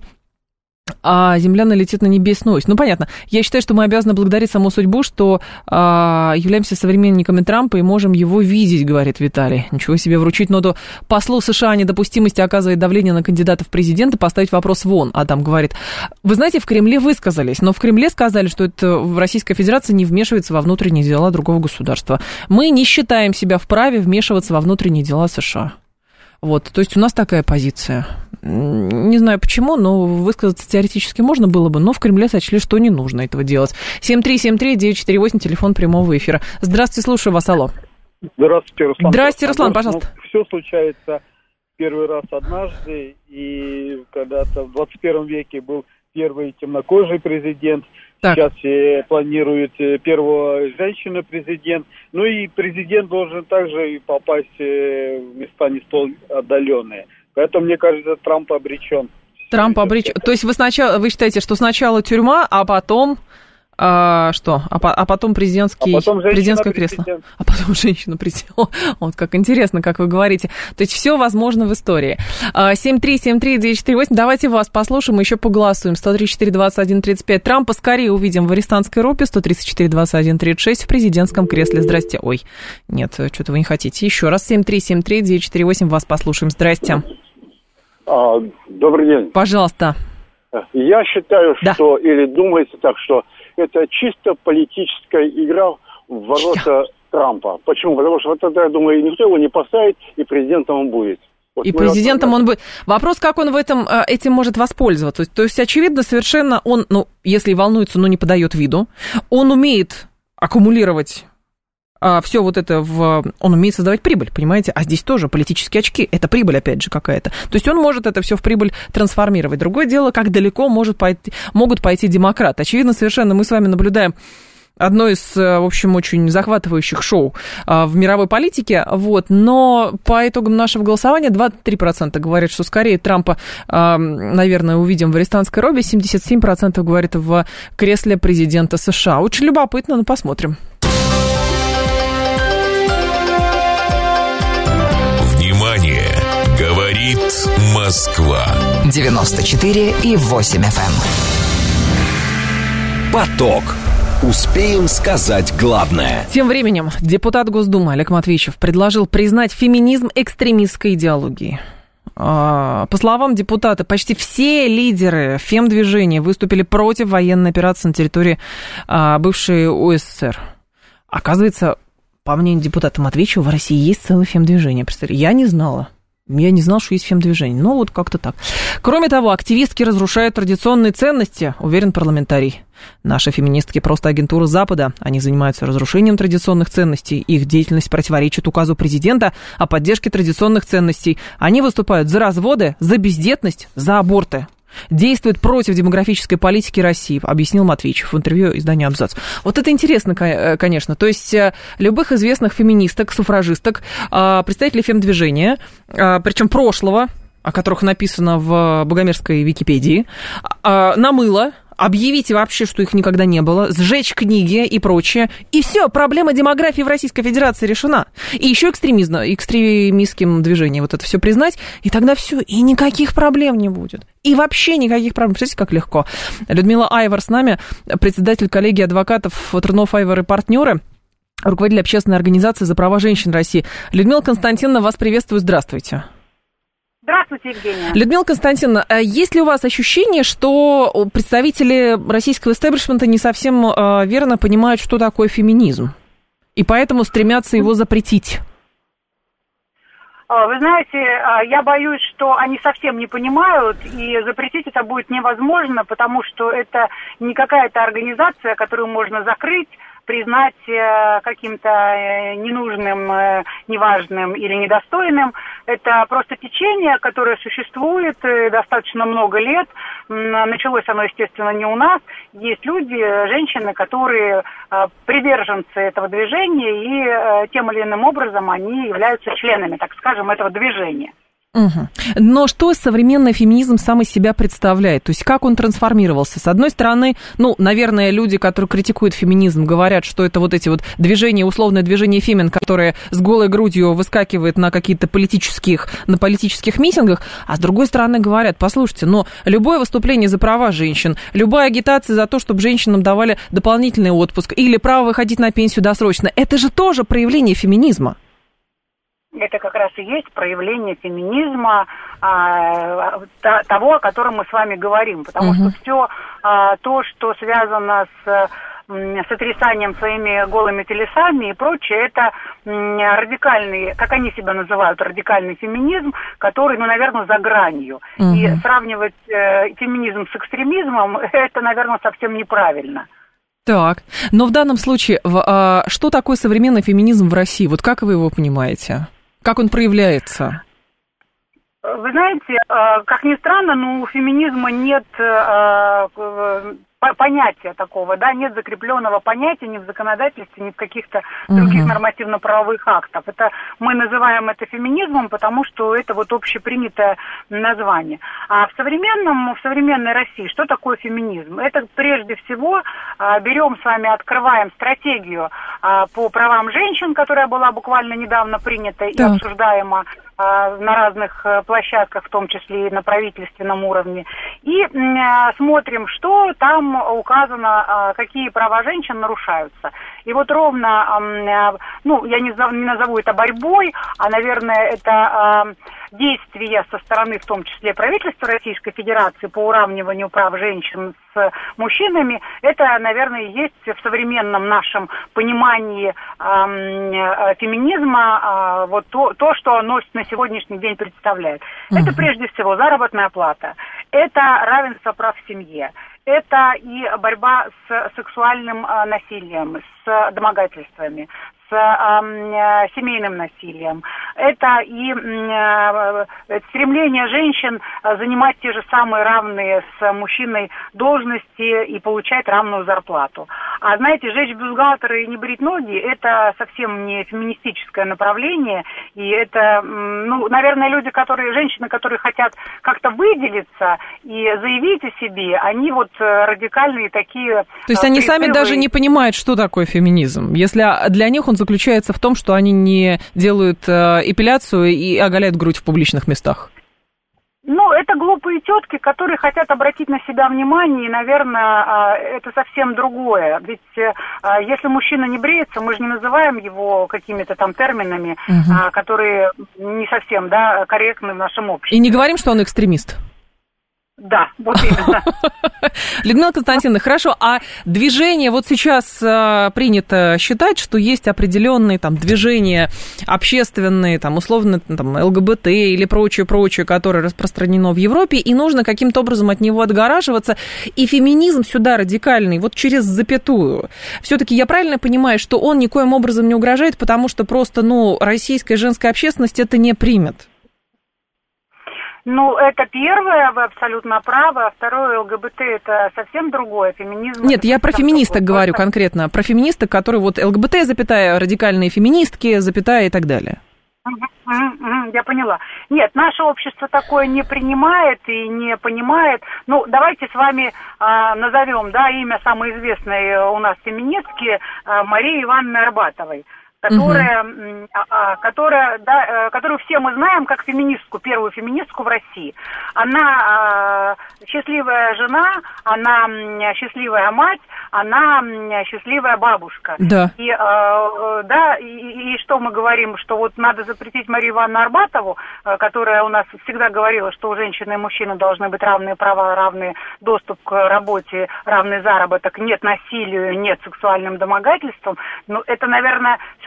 а земля налетит на небесную ось. Ну, понятно. Я считаю, что мы обязаны благодарить саму судьбу, что являемся современниками Трампа и можем его видеть, говорит Виталий. Ничего себе, вручить ноту послу США о недопустимости оказывать давление на кандидатов в президенты, поставить вопрос вон. Адам говорит, вы знаете, в Кремле высказались, но в Кремле сказали, что это Российская Федерация не вмешивается во внутренние дела другого государства. Мы не считаем себя вправе вмешиваться во внутренние дела США. Вот, то есть у нас такая позиция. Не знаю почему, но высказаться теоретически можно было бы, но в Кремле сочли, что не нужно этого делать. 7373948, телефон прямого эфира. Здравствуйте, слушаю вас, алло. Здравствуйте, Руслан. Здравствуйте, Руслан, пожалуйста. Все случается первый раз однажды, и когда-то в 21 веке был первый темнокожий президент, так. Сейчас планируют первого женщину-президент. Ну и президент должен также попасть в места не столь отдаленные. Поэтому, мне кажется, Трамп обречен. Трамп обречен. То есть вы считаете, что сначала тюрьма, а потом... что? А потом президентское кресло. А потом женщина-президент. Вот как интересно, как вы говорите. То есть все возможно в истории. 7373948. Давайте вас послушаем, еще поголосуем. 134-21-35. Трампа скорее увидим в арестантской робе. 134-21-36 в президентском кресле. Здрасте. Ой, нет, что-то вы не хотите. Еще раз. 7373948. Вас послушаем. Здрасте. Добрый день. Пожалуйста. Я считаю, что, да. или думается так, что это чисто политическая игра в ворота Трампа. Почему? Потому что вот тогда, я думаю, никто его не поставит, и президентом он будет. Вот и президентом он будет. Вопрос, как он этим может воспользоваться. То есть, очевидно, совершенно он, если и волнуется, но не подает виду, он умеет аккумулировать все вот это он умеет создавать прибыль, понимаете? А здесь тоже политические очки, это прибыль, опять же, какая-то. То есть он может это все в прибыль трансформировать. Другое дело, как далеко могут пойти демократы. Очевидно, совершенно мы с вами наблюдаем одно из, в общем, очень захватывающих шоу в мировой политике, вот, но по итогам нашего голосования 23% говорят, что скорее Трампа, наверное, увидим в арестантской робе, 77% говорят в кресле президента США. Очень любопытно, но посмотрим. Внимание! Говорит Москва. 94,8 FM. Поток. Успеем сказать главное. Тем временем депутат Госдумы Олег Матвейчев предложил признать феминизм экстремистской идеологией. По словам депутата, почти все лидеры фемдвижения выступили против военной операции на территории бывшей УССР. Оказывается, по мнению депутата Матвейчева, в России есть целое фемдвижение. Я не знала. Я не знал, что есть фемдвижение. Но вот как-то так. Кроме того, активистки разрушают традиционные ценности, уверен парламентарий. Наши феминистки просто агентура Запада. Они занимаются разрушением традиционных ценностей. Их деятельность противоречит указу президента о поддержке традиционных ценностей. Они выступают за разводы, за бездетность, за аборты. Действует против демографической политики России, объяснил Матвейчев в интервью изданию «Абзац». Вот это интересно, конечно. То есть любых известных феминисток, суфражисток, представителей фемдвижения, причем прошлого, о которых написано в богомерзкой Википедии, намыло, объявите вообще, что их никогда не было, сжечь книги и прочее, и все, проблема демографии в Российской Федерации решена. И еще экстремистским движением вот это все признать, и тогда все, и никаких проблем не будет. И вообще никаких проблем. Представляете, как легко. Людмила Айвар с нами, председатель коллегии адвокатов Трунов, Айвар и партнеры, руководитель общественной организации «За права женщин России». Людмила Константиновна, вас приветствую, здравствуйте. Здравствуйте, Евгения. Людмила Константиновна, есть ли у вас ощущение, что представители российского истеблишмента не совсем верно понимают, что такое феминизм, и поэтому стремятся его запретить? Вы знаете, я боюсь, что они совсем не понимают, и запретить это будет невозможно, потому что это не какая-то организация, которую можно закрыть, признать каким-то ненужным, неважным или недостойным. Это просто течение, которое существует достаточно много лет. Началось оно, естественно, не у нас. Есть люди, женщины, которые приверженцы этого движения, и тем или иным образом они являются членами, так скажем, этого движения. Угу. Но что современный феминизм сам из себя представляет? То есть как он трансформировался? С одной стороны, наверное, люди, которые критикуют феминизм, говорят, что это вот эти вот движения, условное движение фемин, которое с голой грудью выскакивает на какие-то политических митингах, а с другой стороны говорят, послушайте, но любое выступление за права женщин, любая агитация за то, чтобы женщинам давали дополнительный отпуск или право выходить на пенсию досрочно, это же тоже проявление феминизма. Это как раз и есть проявление феминизма, того, о котором мы с вами говорим. Потому что все то, что связано с отрицанием своими голыми телесами и прочее, это радикальный, как они себя называют, радикальный феминизм, который, наверное, за гранью. И сравнивать феминизм с экстремизмом, это, наверное, совсем неправильно. Так, но в данном случае, что такое современный феминизм в России? Вот как вы его понимаете? Как он проявляется? Вы знаете, как ни странно, у феминизма нет понятия такого, да, нет закрепленного понятия ни в законодательстве, ни в каких-то других нормативно-правовых актах. Это мы называем это феминизмом, потому что это вот общепринятое название. А в современной России что такое феминизм? Это прежде всего берем с вами, открываем стратегию по правам женщин, которая была буквально недавно принята и обсуждаема на разных площадках, в том числе и на правительственном уровне, и смотрим, что там указано, какие права женщин нарушаются. И вот ровно, я не назову это борьбой, а, наверное, это действия со стороны, в том числе правительства Российской Федерации по уравниванию прав женщин с мужчинами, это, наверное, есть в современном нашем понимании феминизма вот то, что оно на сегодняшний день представляет. Это прежде всего заработная плата, это равенство прав в семье, это и борьба с сексуальным насилием, с домогательствами, с семейным насилием. Это и стремление женщин занимать те же самые равные с мужчиной должности и получать равную зарплату. А знаете, жечь бюстгальтеры и не брить ноги – это совсем не феминистическое направление. И это, наверное, женщины, которые хотят как-то выделиться и заявить о себе, они вот радикальные такие. То есть они сами даже не понимают, что такое феминизм, если для них он заключается в том, что они не делают эпиляцию и оголяют грудь в публичных местах. Это глупые тетки, которые хотят обратить на себя внимание, и, наверное, это совсем другое. Ведь если мужчина не бреется, мы же не называем его какими-то там терминами, которые не совсем, корректны в нашем обществе. И не говорим, что он экстремист. Да, вот именно. Людмила Константиновна, хорошо, а движение, вот сейчас принято считать, что есть определенные там движения общественные, там условно там ЛГБТ или прочее, которое распространено в Европе, и нужно каким-то образом от него отгораживаться, и феминизм сюда радикальный, вот через запятую. Все-таки я правильно понимаю, что он никоим образом не угрожает, потому что просто, российская женская общественность это не примет? Это первое, вы абсолютно правы, а второе, ЛГБТ это совсем другое, феминизм... Нет, я про феминисток говорю конкретно, про феминисток, которые вот ЛГБТ, радикальные феминистки, и так далее. Я поняла. Нет, наше общество такое не принимает и не понимает. Давайте с вами назовем, имя самой известной у нас феминистки Марии Ивановны Арбатовой. Которую все мы знаем как феминистку, первую феминистку в России. Она счастливая жена, она счастливая мать, она счастливая бабушка. Да. И что мы говорим, что вот надо запретить Марию Ивановну Арбатову, которая у нас всегда говорила, что у женщины и мужчины должны быть равные права, равный доступ к работе, равный заработок, нет насилию, нет сексуальным домогательствам. Это, наверное, все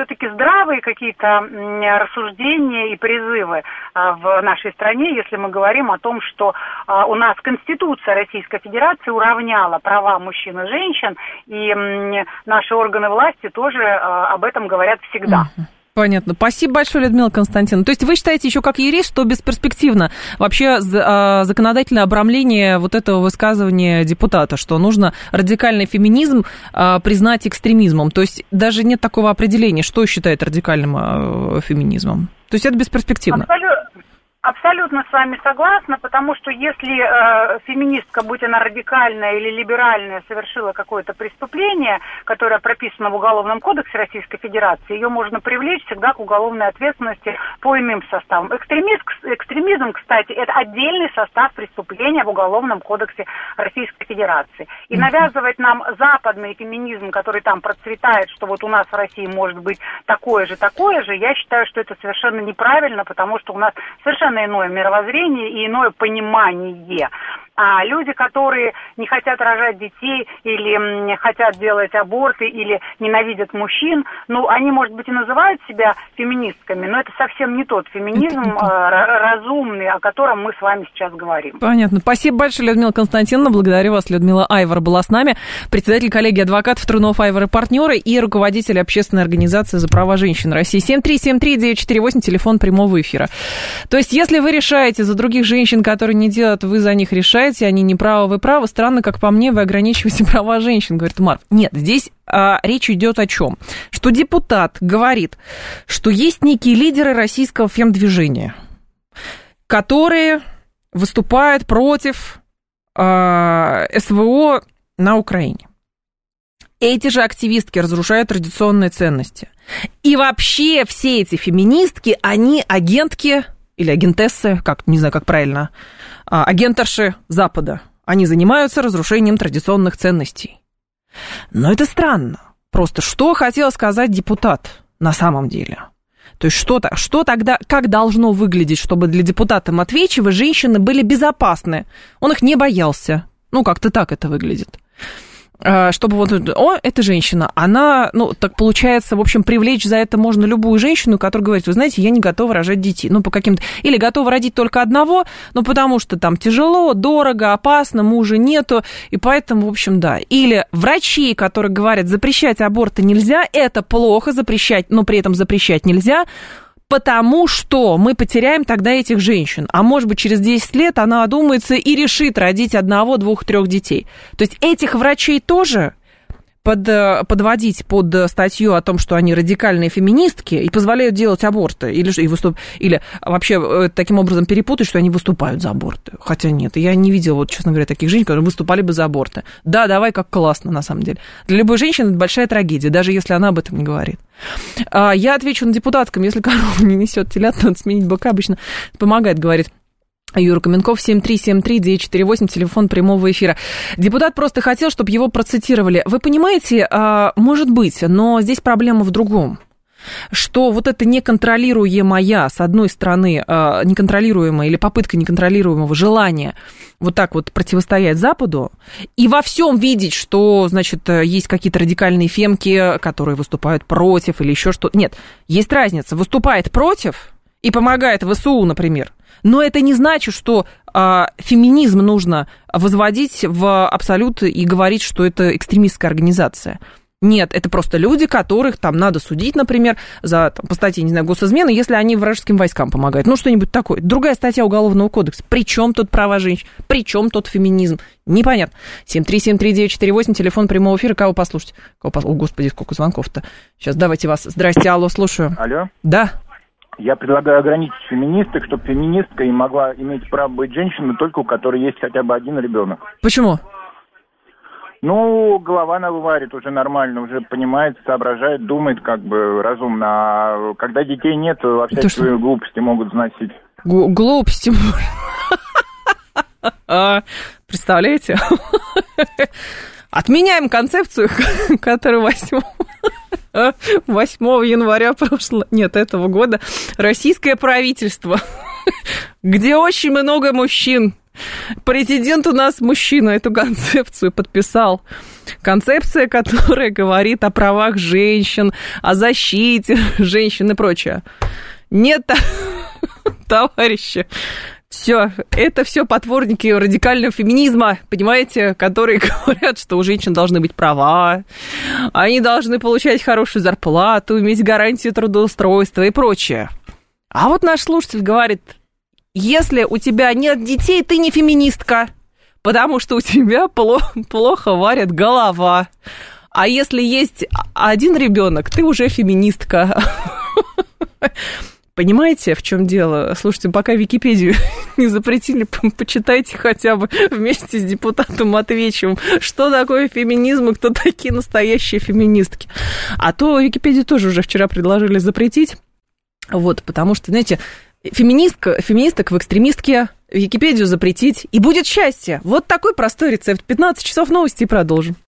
все-таки здравые какие-то рассуждения и призывы в нашей стране, если мы говорим о том, что у нас Конституция Российской Федерации уравняла права мужчин и женщин, и наши органы власти тоже об этом говорят всегда. Понятно. Спасибо большое, Людмила Константиновна. То есть вы считаете еще как юрист, что бесперспективно вообще законодательное обрамление вот этого высказывания депутата, что нужно радикальный феминизм признать экстремизмом? То есть даже нет такого определения, что считает радикальным феминизмом? То есть это бесперспективно? Абсолютно с вами согласна, потому что если феминистка, будь она радикальная или либеральная, совершила какое-то преступление, которое прописано в Уголовном кодексе Российской Федерации, ее можно привлечь всегда к уголовной ответственности по иным составам. Экстремизм, кстати, это отдельный состав преступления в Уголовном кодексе Российской Федерации. И навязывать нам западный феминизм, который там процветает, что вот у нас в России может быть такое же, я считаю, что это совершенно неправильно, потому что у нас совершенно иное мировоззрение и иное понимание. А люди, которые не хотят рожать детей или хотят делать аборты или ненавидят мужчин, они, может быть, и называют себя феминистками, но это совсем не тот феминизм разумный, о котором мы с вами сейчас говорим. Понятно. Спасибо большое, Людмила Константиновна. Благодарю вас. Людмила Айвар была с нами, председатель коллегии адвокатов Трунов, Айвар и партнеры и руководитель общественной организации «За права женщин России». 7373948, телефон прямого эфира. То есть, если вы решаете за других женщин, которые не делают, вы за них решаете, они не правы, вы правы. Странно, как по мне, вы ограничиваете права женщин, говорит Марк. Нет, здесь речь идет о чем? Что депутат говорит, что есть некие лидеры российского фемдвижения, которые выступают против СВО на Украине. Эти же активистки разрушают традиционные ценности. И вообще все эти феминистки, они агентки или агентессы, не знаю, как правильно, агентерши Запада. Они занимаются разрушением традиционных ценностей. Но это странно. Просто что хотел сказать депутат на самом деле? То есть что тогда, как должно выглядеть, чтобы для депутата Матвейчева женщины были безопасны? Он их не боялся. Как-то так это выглядит. Чтобы эта женщина, она, так получается, в общем, привлечь за это можно любую женщину, которая говорит, вы знаете, я не готова рожать детей, по каким-то, или готова родить только одного, потому что там тяжело, дорого, опасно, мужа нету, и поэтому, в общем, да. Или врачи, которые говорят, запрещать аборты нельзя, это плохо, запрещать, но при этом запрещать нельзя, потому что мы потеряем тогда этих женщин. А может быть, через 10 лет она одумается и решит родить 1, 2, 3 детей. То есть этих врачей тоже подводить под статью о том, что они радикальные феминистки и позволяют делать аборты, или вообще таким образом перепутать, что они выступают за аборты. Хотя нет, я не видела, честно говоря, таких женщин, которые выступали бы за аборты. Да, давай, как классно, на самом деле. Для любой женщины это большая трагедия, даже если она об этом не говорит. Я отвечу на депутатском, если корова не несет телят, надо сменить быка, обычно помогает, говорит Юра Каменков, 7373948, телефон прямого эфира. Депутат просто хотел, чтобы его процитировали. Вы понимаете, может быть, но здесь проблема в другом. Что вот это неконтролируемая, с одной стороны, неконтролируемая или попытка неконтролируемого желания вот так вот противостоять Западу, и во всем видеть, что, значит, есть какие-то радикальные фемки, которые выступают против или еще что-то. Нет, есть разница. Выступает против и помогает ВСУ, например. Но это не значит, что феминизм нужно возводить в абсолют и говорить, что это экстремистская организация. Нет, это просто люди, которых там надо судить, например, за, по статье, не знаю, госизмены, если они вражеским войскам помогают. Что-нибудь такое. Другая статья Уголовного кодекса. При чем тут права женщин? При чем тут феминизм? Непонятно. 7373948, телефон прямого эфира. Кого послушать? О, господи, сколько звонков-то. Сейчас давайте вас. Здрасте, алло, слушаю. Алло. Да. Я предлагаю ограничить феминисток, чтобы феминистка и могла иметь право быть женщиной только у которой есть хотя бы один ребенок. Почему? Голова она варит уже нормально, уже понимает, соображает, думает разумно. А когда детей нет, во всякие глупости могут заносить. Глупости? Представляете? Отменяем концепцию, которую 8 января этого года российское правительство, где очень много мужчин, Президент у нас мужчина эту концепцию подписал. Концепция, которая говорит о правах женщин, о защите женщин и прочее. Нет, товарищи, все, это все потворники радикального феминизма, понимаете, которые говорят, что у женщин должны быть права, они должны получать хорошую зарплату, иметь гарантию трудоустройства и прочее. А вот наш слушатель говорит: если у тебя нет детей, ты не феминистка, потому что у тебя плохо варит голова. А если есть один ребенок, ты уже феминистка. Понимаете, в чем дело? Слушайте, пока Википедию не запретили, почитайте хотя бы вместе с депутатом Матвеевичем, что такое феминизм и кто такие настоящие феминистки. А то Википедию тоже уже вчера предложили запретить. Вот, потому что, знаете, феминисток в экстремистке, Википедию запретить, и будет счастье. Вот такой простой рецепт. 15 часов новости и продолжим.